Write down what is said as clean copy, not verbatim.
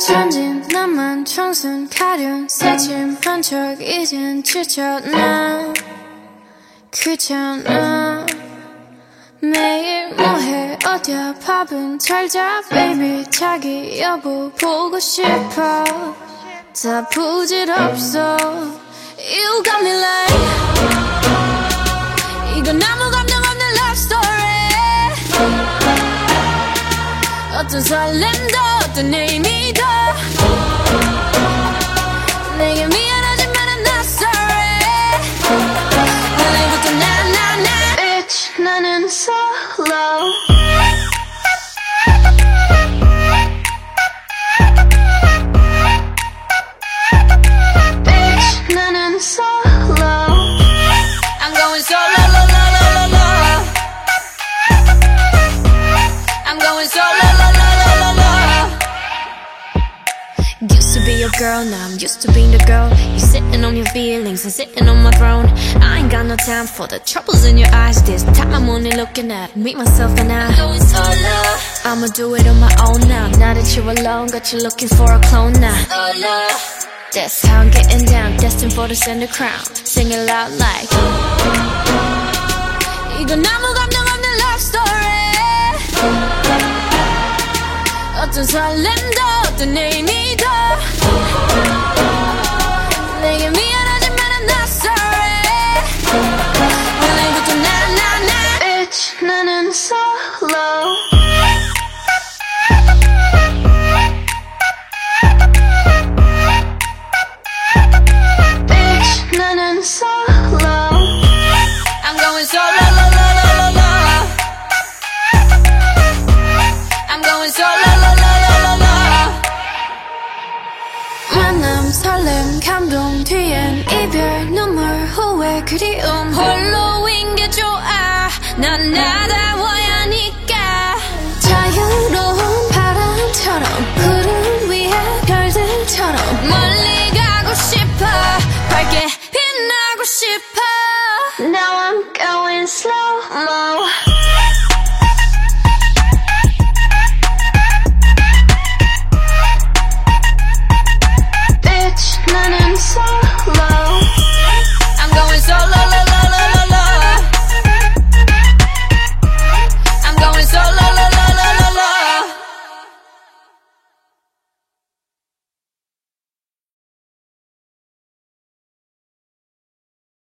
천진 나만 청순 가련 새침한 척 이젠 지쳤나 귀찮아 매일 뭐해 어디야 밥은 잘자 baby 자기 여보 보고 싶어 다 부질없어 You got me like 이건 아무 감정 없는 love story 어떤 설렘도 어떤 의미도 내게 미안하지만 I'm not sorry 오늘부터 나 Bitch 나는 solo Bitch 나는 solo I'm going solo la la la la la I'm going solo la la la la la Used to be your girl, now I'm used to being the girl. You sitting on your feelings and sitting on my throne. I ain't got no time for the troubles in your eyes. This time I'm only looking at me, myself and I. Going solo. I'ma do it on my own now. Now that you're alone, got you looking for a clone now. Solo. That's how I'm getting down, destined for the center crown. Sing it loud like 이건 아무 감정 없는 love story 어떤 설렘도 어떤 의미도 내게 미안하지만 I'm not sorry 오늘부터 나 Bitch 나는 solo Bitch 나는 solo I'm going solo la la la la la I'm going solo la la la la la 만남 설렘 감동 뒤엔 이별 눈물 후회 그리움 홀로인 게 좋아 난 나다워야 하니까 자유로운 바람처럼 구름 위에 별들처럼 멀리 가고 싶어 밝게 빛나고 싶어 Now I'm going slow-mo